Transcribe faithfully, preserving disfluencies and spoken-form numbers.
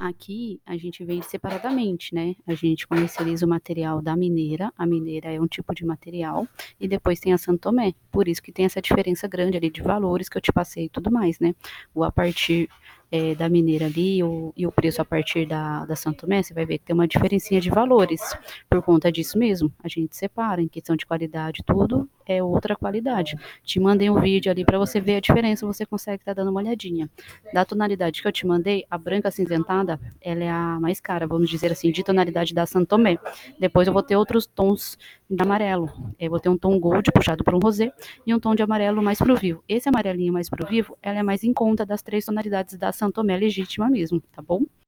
Aqui a gente vende separadamente, né, a gente comercializa o material da mineira, a mineira é um tipo de material, e depois tem a Santo Tomé, por isso que tem essa diferença grande ali de valores que eu te passei e tudo mais, né. O a partir, eh, da mineira ali o e o preço a partir da da Santo Tomé, você vai ver que tem uma diferencinha de valores, por conta disso mesmo, a gente separa, em questão de qualidade tudo, é outra qualidade. Te mandei um vídeo ali pra você ver a diferença, você consegue estar dando uma olhadinha. Da tonalidade que eu te mandei, a branca acinzentada, ela é a mais cara, vamos dizer assim, de tonalidade da Santo Tomé. Depois eu vou ter outros tons de amarelo, eu vou ter um tom gold puxado por um rosé, e um tom de amarelo mais para o vivo. Esse amarelinho mais para o vivo, ela é mais em conta das três tonalidades da Santo Tomé legítima mesmo, tá bom?